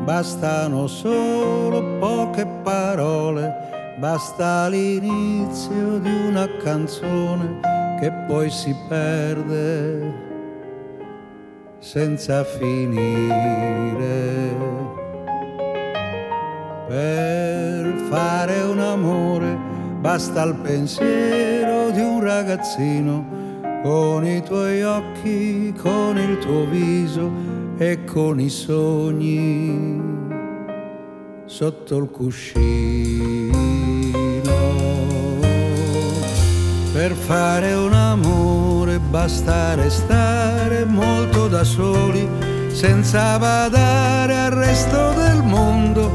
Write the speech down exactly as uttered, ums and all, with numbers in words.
bastano solo poche parole, basta l'inizio di una canzone che poi si perde senza finire. Per fare un amore basta il pensiero di un ragazzino, con i tuoi occhi, con il tuo viso e con i sogni sotto il cuscino. Per fare un amore basta restare molto da soli, senza badare al resto del mondo,